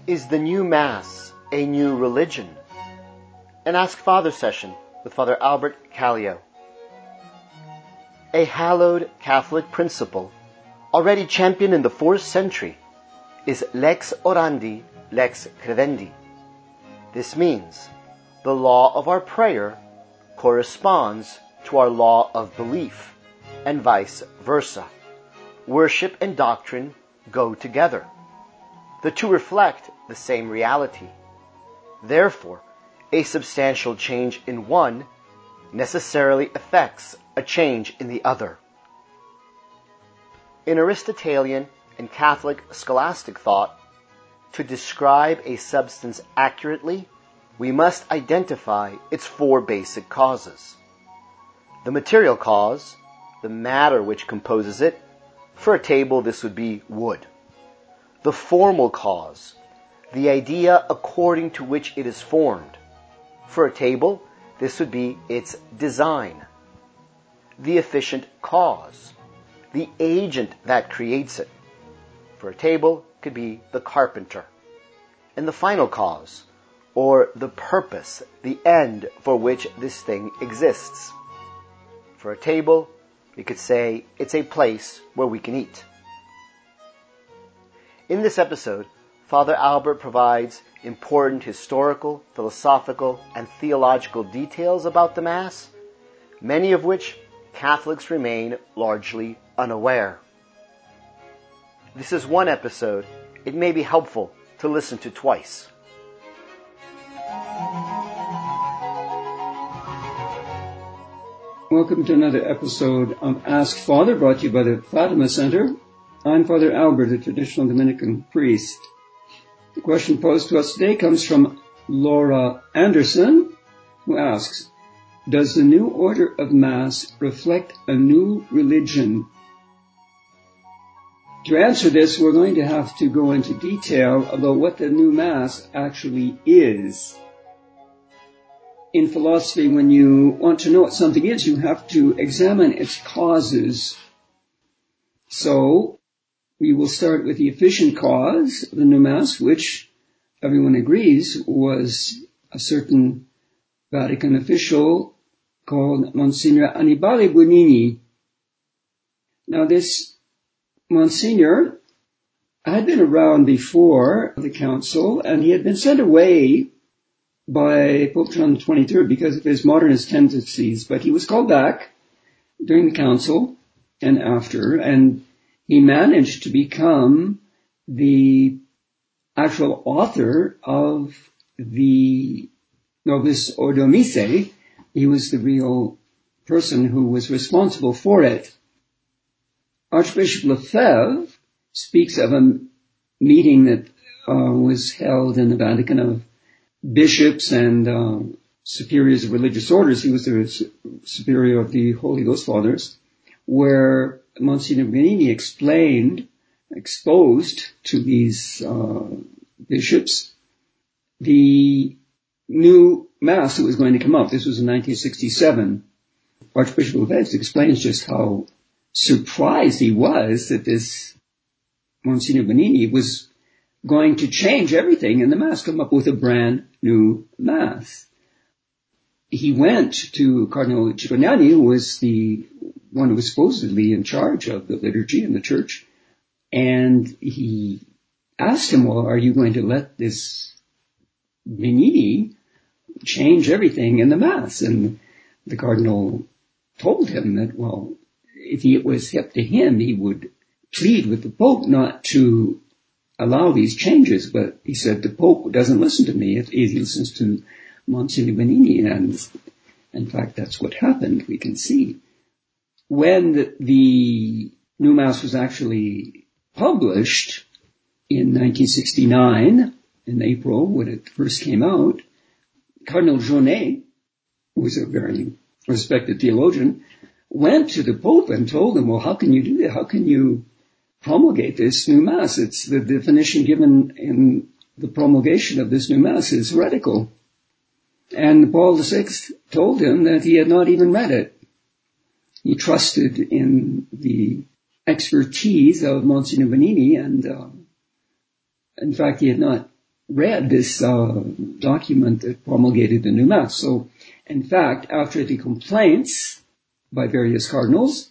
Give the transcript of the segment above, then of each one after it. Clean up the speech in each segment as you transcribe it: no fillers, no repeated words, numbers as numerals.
Is the new Mass a new religion? An Ask Father session with Father Albert Kallio. A hallowed Catholic principle, already championed in the 4th century, is lex orandi, lex credendi. This means the law of our prayer corresponds to our law of belief, and vice versa. Worship and doctrine go together. The two reflect the same reality. Therefore, a substantial change in one necessarily affects a change in the other. In Aristotelian and Catholic scholastic thought, to describe a substance accurately, we must identify its 4 basic causes. The material cause, the matter which composes it. For a table, this would be wood. The formal cause, the idea according to which it is formed. For a table, this would be its design. The efficient cause, the agent that creates it. For a table, could be the carpenter. And the final cause, or the purpose, the end for which this thing exists. For a table, we could say it's a place where we can eat. In this episode, Father Albert provides important historical, philosophical, and theological details about the Mass, many of which Catholics remain largely unaware. This is one episode it may be helpful to listen to twice. Welcome to another episode of Ask Father, brought to you by the Fatima Center. I'm Father Albert, a traditional Dominican priest. The question posed to us today comes from Laura Anderson, who asks, does the new order of Mass reflect a new religion? To answer this, we're going to have to go into detail about what the new Mass actually is. In philosophy, when you want to know what something is, you have to examine its causes. So, we will start with the efficient cause of the new Mass, which everyone agrees was a certain Vatican official called Monsignor Annibale Buonini. Now, this Monsignor had been around before the council, and he had been sent away by Pope John XXIII because of his modernist tendencies, but he was called back during the council and after, and he managed to become the actual author of the Novus Ordo Missae. He was the real person who was responsible for it. Archbishop Lefebvre speaks of a meeting that was held in the Vatican of bishops and superiors of religious orders. He was the superior of the Holy Ghost Fathers, where Monsignor Buonini exposed to these bishops the new Mass that was going to come up. This was in 1967. Archbishop Lefebvre explains just how surprised he was that this Monsignor Buonini was going to change everything in the Mass, come up with a brand new Mass. He went to Cardinal Cicognani, who was the one who was supposedly in charge of the liturgy in the church, and he asked him, well, are you going to let this Buonini change everything in the Mass? And the Cardinal told him that, well, if it was up to him, he would plead with the Pope not to allow these changes, but he said the Pope doesn't listen to me. He listens to Monsignor Buonini, and in fact, that's what happened, we can see. When the new Mass was actually published in 1969, in April, when it first came out, Cardinal Jaunet, who was a very respected theologian, went to the Pope and told him, well, how can you do that? How can you promulgate this new Mass? It's the definition given in the promulgation of this new Mass is heretical. And Paul VI told him that he had not even read it. He trusted in the expertise of Monsignor Buonini, and in fact he had not read this document that promulgated the new Mass. So, in fact, after the complaints by various cardinals,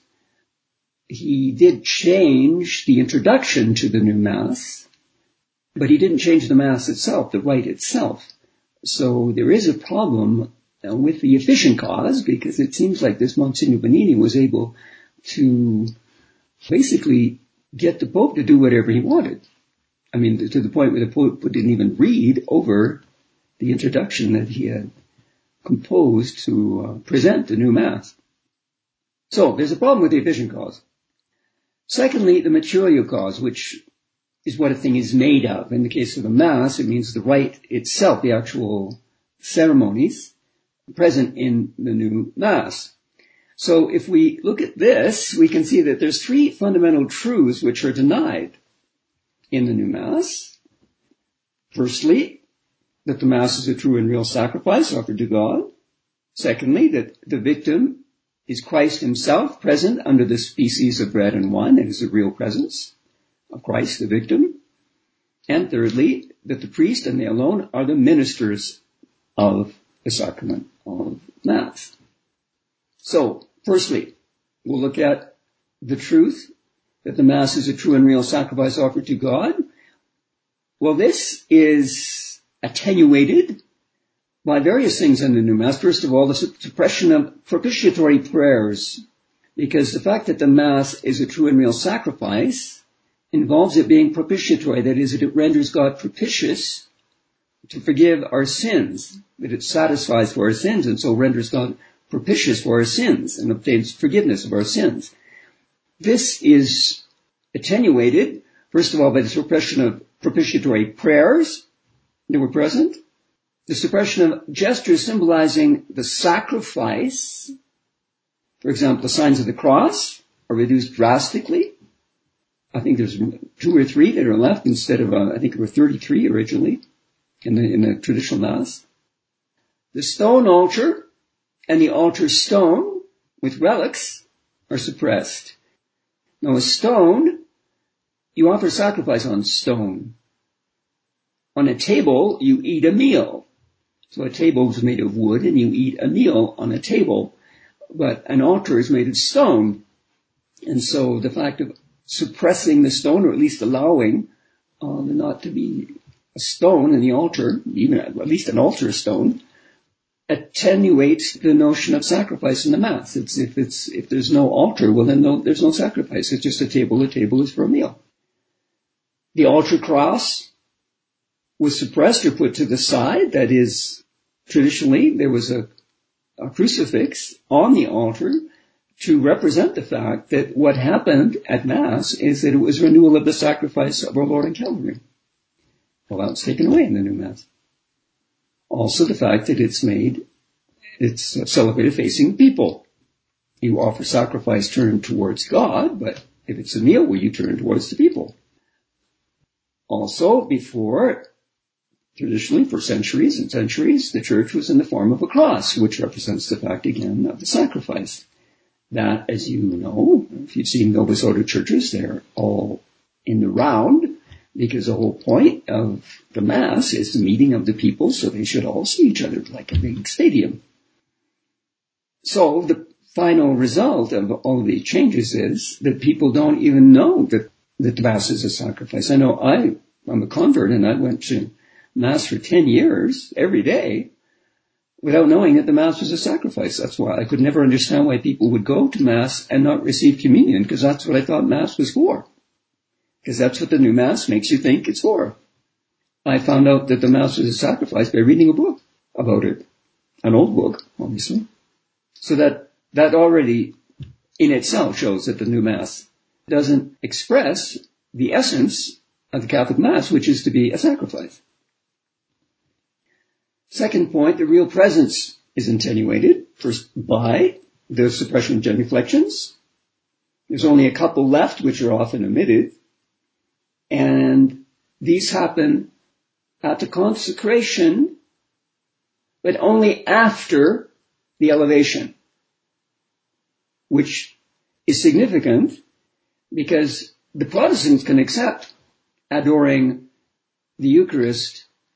he did change the introduction to the new Mass, but he didn't change the Mass itself, the rite itself. So there is a problem with the efficient cause, because it seems like this Monsignor Bonini was able to basically get the Pope to do whatever he wanted. I mean, to the point where the Pope didn't even read over the introduction that he had composed to present the new Mass. So there's a problem with the efficient cause. Secondly, the material cause, which is what a thing is made of. In the case of the Mass, it means the rite itself, the actual ceremonies present in the new Mass. So if we look at this, we can see that there's three fundamental truths which are denied in the new Mass. Firstly, that the Mass is a true and real sacrifice offered to God. Secondly, that the victim is Christ himself present under the species of bread and wine. It is a real presence of Christ, the victim. And thirdly, that the priest and they alone are the ministers of the sacrament of Mass. So, firstly, we'll look at the truth that the Mass is a true and real sacrifice offered to God. Well, this is attenuated by various things in the new Mass. First of all, the suppression of propitiatory prayers, because the fact that the Mass is a true and real sacrifice involves it being propitiatory. That is, it renders God propitious to forgive our sins, that it satisfies for our sins, and so renders God propitious for our sins and obtains forgiveness of our sins. This is attenuated, first of all, by the suppression of propitiatory prayers that were present, the suppression of gestures symbolizing the sacrifice. For example, the signs of the cross are reduced drastically. I think there's 2 or 3 that are left instead of, I think there were 33 originally in the traditional Mass. The stone altar and the altar stone with relics are suppressed. Now, a stone, you offer sacrifice on stone. On a table, you eat a meal. So a table is made of wood and you eat a meal on a table. But an altar is made of stone. And so the fact of suppressing the stone, or at least allowing there not to be a stone in the altar, even at least an altar stone, attenuates the notion of sacrifice in the Mass. If there's no altar, well then there's no sacrifice. It's just a table. The table is for a meal. The altar cross was suppressed or put to the side. That is, traditionally there was a crucifix on the altar to represent the fact that what happened at Mass is that it was renewal of the sacrifice of our Lord in Calvary. Well, that was taken away in the new Mass. Also the fact that it's celebrated facing people. You offer sacrifice turned towards God, but if it's a meal, well, you turn towards the people. Also, before, traditionally for centuries and centuries, the church was in the form of a cross, which represents the fact again of the sacrifice. That, as you know, if you've seen Novus Ordo churches, they're all in the round, because the whole point of the Mass is the meeting of the people, so they should all see each other like a big stadium. So the final result of all of these changes is that people don't even know that the Mass is a sacrifice. I know I'm a convert, and I went to Mass for 10 years, every day, without knowing that the Mass was a sacrifice. That's why I could never understand why people would go to Mass and not receive communion, because that's what I thought Mass was for. Because that's what the new Mass makes you think it's for. I found out that the Mass was a sacrifice by reading a book about it. An old book, obviously. So that already in itself shows that the new Mass doesn't express the essence of the Catholic Mass, which is to be a sacrifice. Second point, the real presence is attenuated, first by the suppression of genuflections. There's only a couple left, which are often omitted. And these happen at the consecration, but only after the elevation, which is significant because the Protestants can accept adoring the Eucharist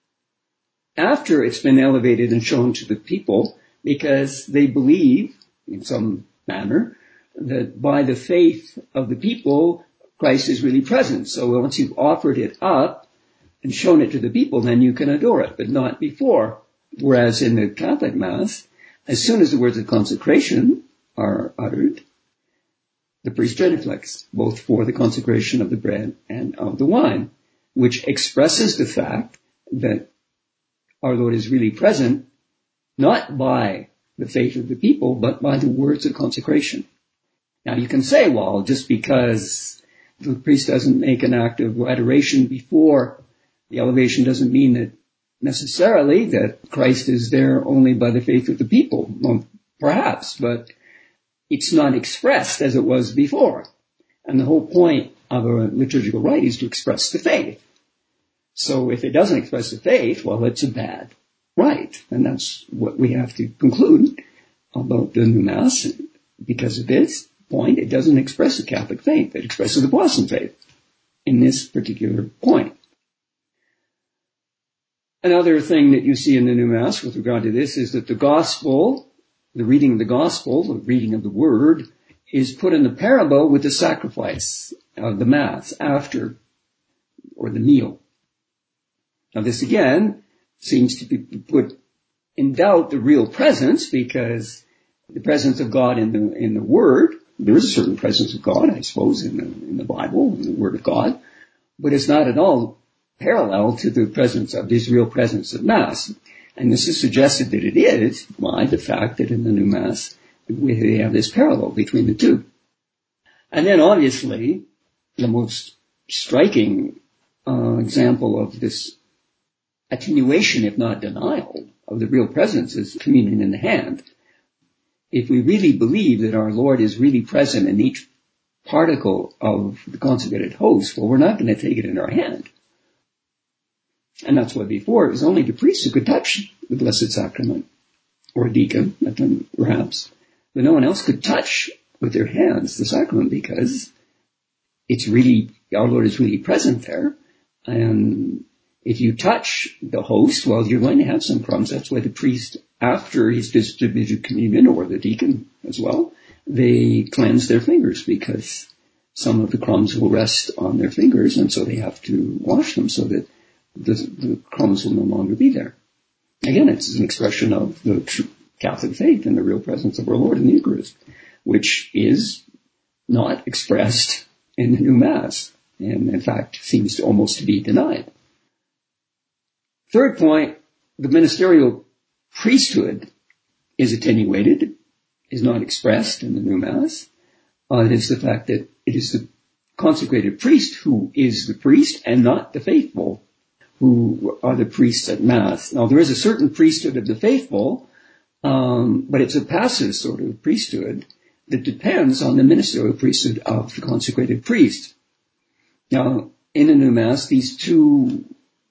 after it's been elevated and shown to the people, because they believe, in some manner, that by the faith of the people, Christ is really present. So once you've offered it up and shown it to the people, then you can adore it, but not before. Whereas in the Catholic Mass, as soon as the words of consecration are uttered, the priest genuflects, both for the consecration of the bread and of the wine, which expresses the fact that our Lord is really present, not by the faith of the people, but by the words of consecration. Now you can say, well, just because the priest doesn't make an act of adoration before the elevation doesn't mean that necessarily that Christ is there only by the faith of the people. Well, perhaps, but it's not expressed as it was before. And the whole point of a liturgical rite is to express the faith. So if it doesn't express the faith, well, it's a bad rite. And that's what we have to conclude about the new Mass. Because of this point, it doesn't express the Catholic faith. It expresses the Protestant faith in this particular point. Another thing that you see in the new Mass with regard to this is that the gospel, the reading of the gospel, the reading of the word, is put in the parable with the sacrifice of the Mass after, or the meal. Now this again seems to be put in doubt the real presence, because the presence of God in the Word, there is a certain presence of God, I suppose, in the Bible, in the Word of God, but it's not at all parallel to the presence of this real presence of Mass. And this is suggested that it is by the fact that in the new Mass we have this parallel between the two. And then obviously the most striking example of this attenuation, if not denial, of the real presence is communion in the hand. If we really believe that our Lord is really present in each particle of the consecrated host, well, we're not going to take it in our hand. And that's why before it was only the priest who could touch the Blessed Sacrament, or a deacon, perhaps. But no one else could touch with their hands the sacrament, because it's really, our Lord is really present there. And if you touch the host, well, you're going to have some crumbs. That's why the priest, after he's distributed communion, or the deacon as well, they cleanse their fingers, because some of the crumbs will rest on their fingers, and so they have to wash them so that the crumbs will no longer be there. Again, it's an expression of the true Catholic faith in the real presence of our Lord in the Eucharist, which is not expressed in the new Mass, and in fact seems to almost to be denied. Third point, the ministerial priesthood is attenuated, is not expressed in the new Mass. It is the fact that it is the consecrated priest who is the priest, and not the faithful who are the priests at Mass. Now, there is a certain priesthood of the faithful, but it's a passive sort of priesthood that depends on the ministerial priesthood of the consecrated priest. Now, in the new Mass, these two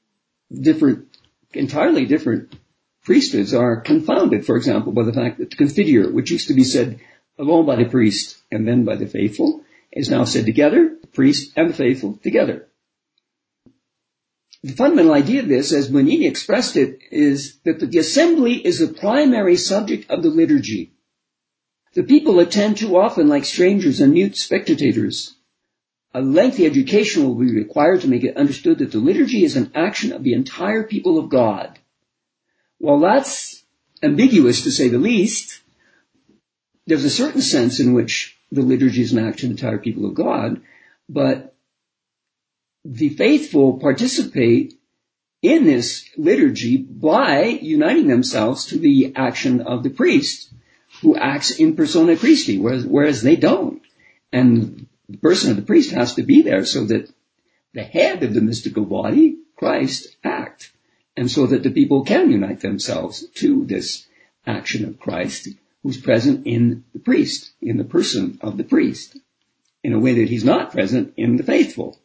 entirely different priesthoods are confounded, for example, by the fact that the Confiteor, which used to be said alone by the priest and then by the faithful, is now said together, the priest and the faithful together. The fundamental idea of this, as Bonini expressed it, is that the assembly is the primary subject of the liturgy. The people attend too often like strangers and mute spectators. A lengthy education will be required to make it understood that the liturgy is an action of the entire people of God. While that's ambiguous, to say the least, there's a certain sense in which the liturgy is an action of the entire people of God, but the faithful participate in this liturgy by uniting themselves to the action of the priest, who acts in persona Christi, whereas they don't. And the person of the priest has to be there so that the head of the mystical body, Christ, act, and so that the people can unite themselves to this action of Christ, who's present in the priest, in the person of the priest, in a way that he's not present in the faithful.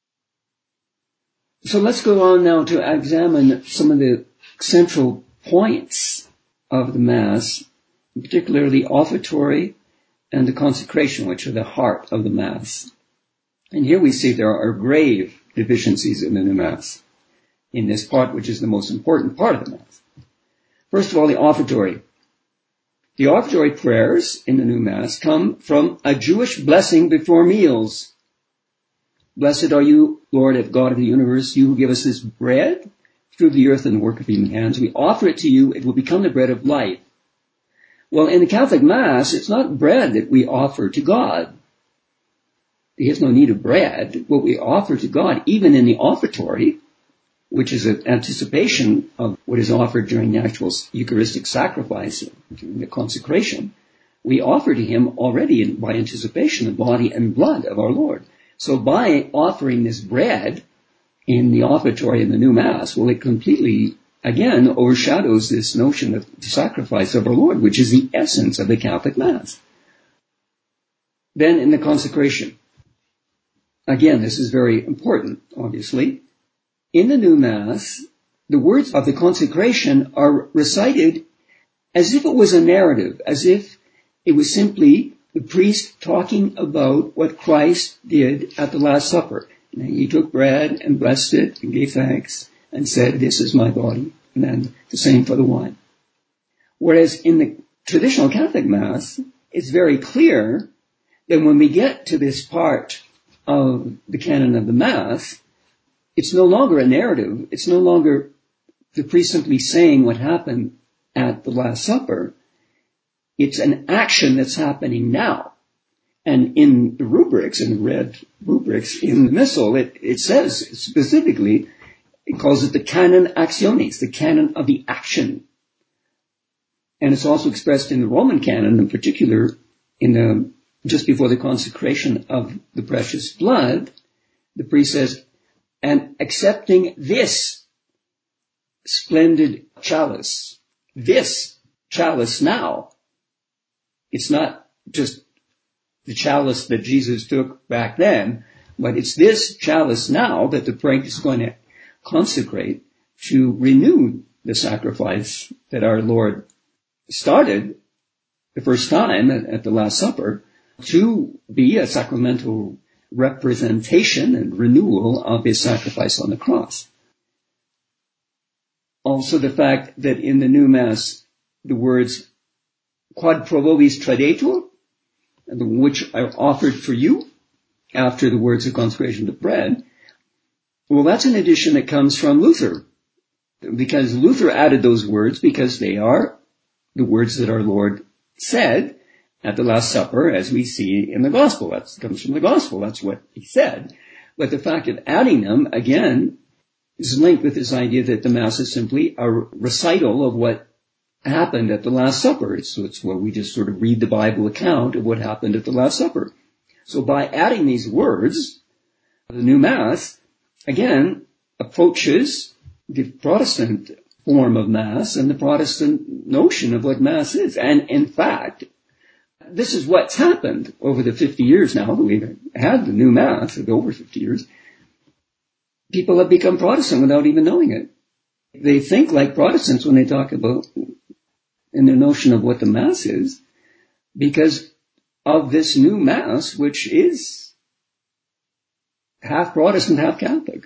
So let's go on now to examine some of the central points of the Mass, particularly the offertory and the consecration, which are the heart of the Mass. And here we see there are grave deficiencies in the new Mass. in this part, which is the most important part of the Mass. First of all, the offertory. The offertory prayers in the new Mass come from a Jewish blessing before meals. Blessed are you, Lord, God of the universe, you who give us this bread through the earth and the work of human hands. We offer it to you. It will become the bread of life. Well, in the Catholic Mass, it's not bread that we offer to God. He has no need of bread. What we offer to God, even in the offertory, which is an anticipation of what is offered during the actual Eucharistic sacrifice, during the consecration, we offer to him already by anticipation the body and blood of our Lord. So by offering this bread in the offertory in the new Mass, well, it completely, again, overshadows this notion of the sacrifice of our Lord, which is the essence of the Catholic Mass. Then in the consecration. Again, this is very important, obviously. In the new Mass, the words of the consecration are recited as if it was a narrative, as if it was simply the priest talking about what Christ did at the Last Supper. He took bread and blessed it and gave thanks and said, this is my body. And then the same for the wine. Whereas in the traditional Catholic Mass, it's very clear that when we get to this part of the canon of the Mass, it's no longer a narrative. It's no longer the priest simply saying what happened at the Last Supper. It's an action that's happening now. And in the rubrics, in the red rubrics in the Missal, it says specifically, it calls it the canon actionis, the canon of the action. And it's also expressed in the Roman canon, in particular, just before the consecration of the precious blood, the priest says, and accepting this splendid chalice, this chalice now, it's not just the chalice that Jesus took back then, but it's this chalice now that the priest is going to consecrate to renew the sacrifice that our Lord started the first time at the Last Supper to be a sacramental representation and renewal of his sacrifice on the cross. Also the fact that in the new Mass, the words quod pro vobis tradetur, which are offered for you, after the words of consecration of the bread, well, that's an addition that comes from Luther, because Luther added those words because they are the words that our Lord said at the Last Supper, as we see in the Gospel. That comes from the Gospel. That's what he said. But the fact of adding them, again, is linked with this idea that the Mass is simply a recital of what happened at the Last Supper. So it's where we just sort of read the Bible account of what happened at the Last Supper. So by adding these words, the new Mass, again, approaches the Protestant form of Mass and the Protestant notion of what Mass is. And in fact, this is what's happened over the 50 years now that we've had the new Mass, over 50 years. People have become Protestant without even knowing it. They think like Protestants when they talk about in their notion of what the Mass is, because of this new Mass, which is half Protestant, half Catholic.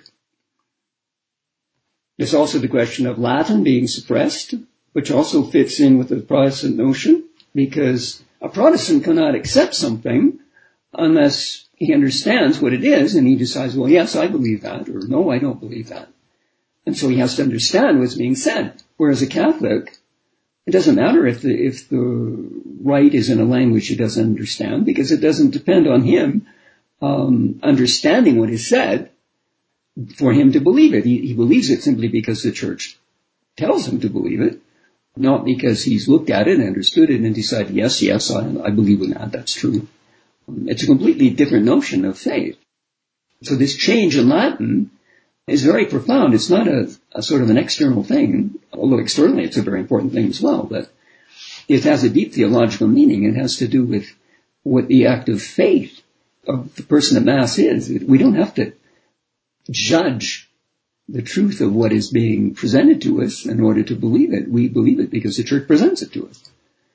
There's also the question of Latin being suppressed, which also fits in with the Protestant notion, because a Protestant cannot accept something unless he understands what it is, and he decides, well, yes, I believe that, or no, I don't believe that. And so he has to understand what's being said. Whereas a Catholic, it doesn't matter if the rite is in a language he doesn't understand, because it doesn't depend on him understanding what is said for him to believe it. He believes it simply because the Church tells him to believe it, not because he's looked at it and understood it and decided, yes, I believe in that, that's true. It's a completely different notion of faith. So this change in Latin is very profound. It's not a sort of an external thing, although externally it's a very important thing as well, but it has a deep theological meaning. It has to do with what the act of faith of the person at Mass is. We don't have to judge the truth of what is being presented to us in order to believe it. We believe it because the Church presents it to us.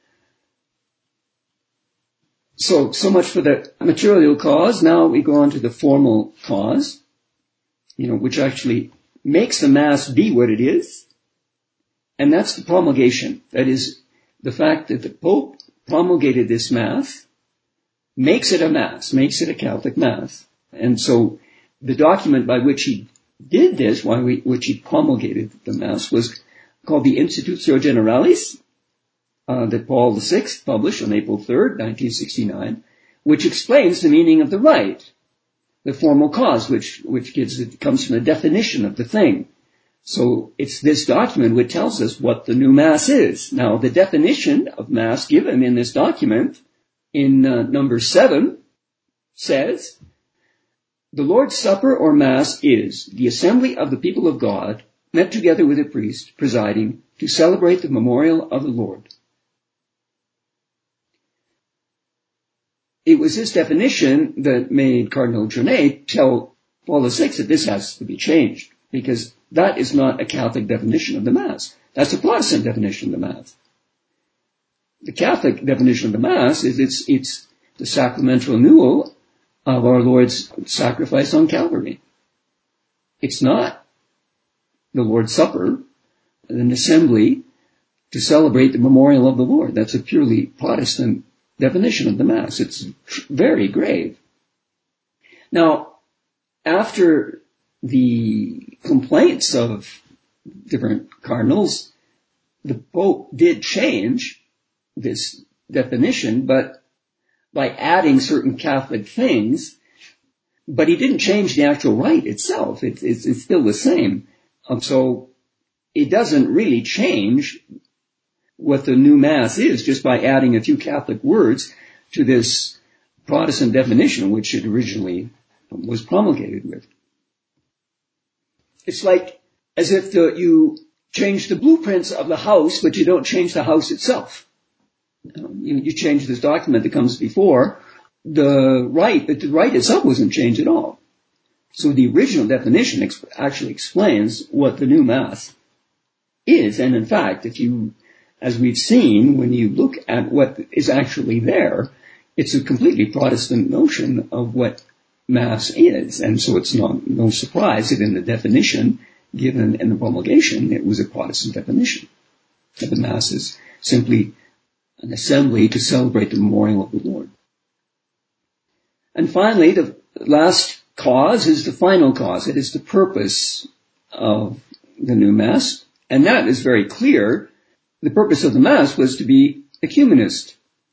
So much for the material cause. Now we go on to the formal cause, which actually makes the Mass be what it is, and that's the promulgation. That is, the fact that the Pope promulgated this Mass makes it a Mass, makes it a Catholic Mass. And so the document by which he did this, which he promulgated the Mass, was called the Institutio Generalis, that Paul VI published on April 3rd, 1969, which explains the meaning of the rite, the formal cause, which comes from the definition of the thing. So it's this document which tells us what the new Mass is. Now, the definition of Mass given in this document in number 7 says, the Lord's Supper or Mass is the assembly of the people of God met together with a priest presiding to celebrate the memorial of the Lord. It was this definition that made Cardinal Jornet tell Paul VI that this has to be changed, because that is not a Catholic definition of the Mass. That's a Protestant definition of the Mass. The Catholic definition of the Mass is it's the sacramental renewal of our Lord's sacrifice on Calvary. It's not the Lord's Supper, an assembly to celebrate the memorial of the Lord. That's a purely Protestant definition of the Mass. It's very grave. Now, after the complaints of different cardinals, the Pope did change this definition, but by adding certain Catholic things, but he didn't change the actual rite itself. It's still the same. So it doesn't really change what the new Mass is just by adding a few Catholic words to this Protestant definition, which it originally was promulgated with. It's like as if you change the blueprints of the house, but you don't change the house itself. You change this document that comes before the rite, but the rite itself wasn't changed at all. So the original definition actually explains what the new Mass is. And in fact, as we've seen, when you look at what is actually there, it's a completely Protestant notion of what Mass is. And so it's no surprise that in the definition given in the promulgation, it was a Protestant definition. That the Mass is simply an assembly to celebrate the memorial of the Lord. And finally, the last cause is the final cause. It is the purpose of the new Mass. And that is very clear. The purpose of the Mass was to be ecumenist.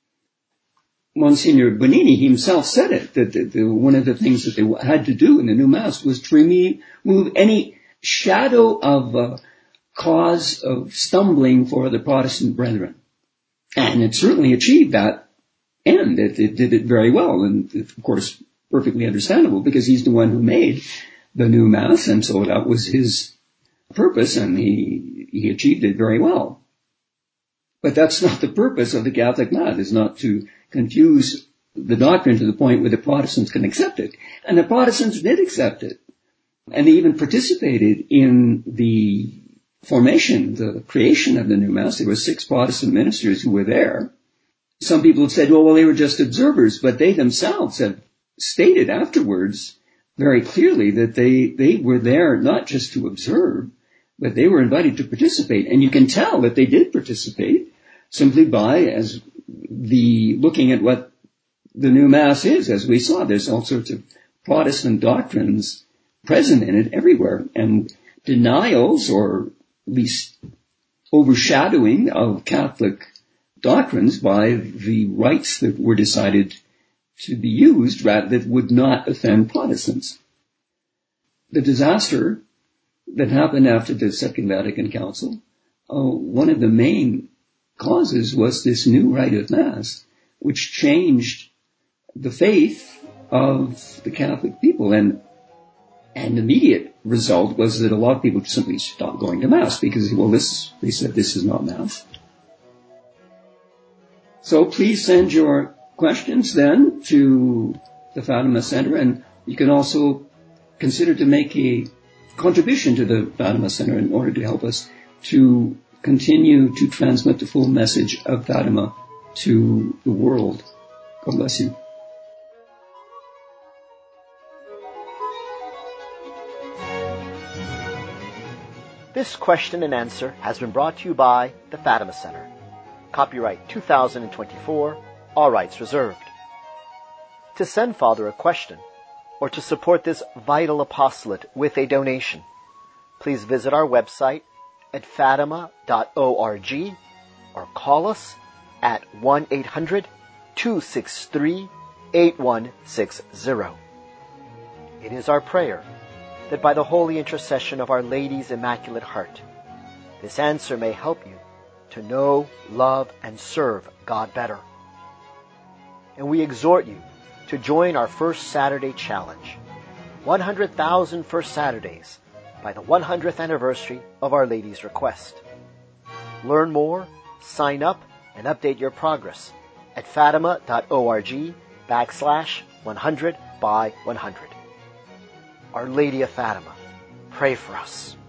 Monsignor Bonini himself said it, that one of the things that they had to do in the new Mass was to remove any shadow of cause of stumbling for the Protestant brethren. And it certainly achieved that end. It did it very well, and of course, perfectly understandable, because he's the one who made the new Mass, and so that was his purpose, and he achieved it very well. But that's not the purpose of the Catholic Mass, is not to confuse the doctrine to the point where the Protestants can accept it. And the Protestants did accept it. And they even participated in the formation, the creation of the new Mass. There were 6 Protestant ministers who were there. Some people have said, well, they were just observers, but they themselves have stated afterwards very clearly that they were there not just to observe, but they were invited to participate. And you can tell that they did participate simply by looking at what the new Mass is. As we saw, there's all sorts of Protestant doctrines present in it everywhere, and denials, or at least overshadowing of Catholic doctrines by the rites that were decided to be used that would not offend Protestants. The disaster that happened after the Second Vatican Council, one of the main causes was this new rite of Mass, which changed the faith of the Catholic people. And the immediate result was that a lot of people simply stopped going to Mass because, they said this is not Mass. So please send your questions then to the Fatima Center, and you can also consider to make a contribution to the Fatima Center in order to help us to continue to transmit the full message of Fatima to the world. God bless you. This question and answer has been brought to you by the Fatima Center. Copyright 2024, all rights reserved. To send Father a question, or to support this vital apostolate with a donation, please visit our website at fatima.org or call us at 1-800-263-8160. It is our prayer that by the holy intercession of Our Lady's Immaculate Heart, this answer may help you to know, love, and serve God better. And we exhort you to join our First Saturday Challenge, 100,000 First Saturdays, by the 100th anniversary of Our Lady's request. Learn more, sign up, and update your progress at fatima.org/100 by 100. Our Lady of Fatima, pray for us.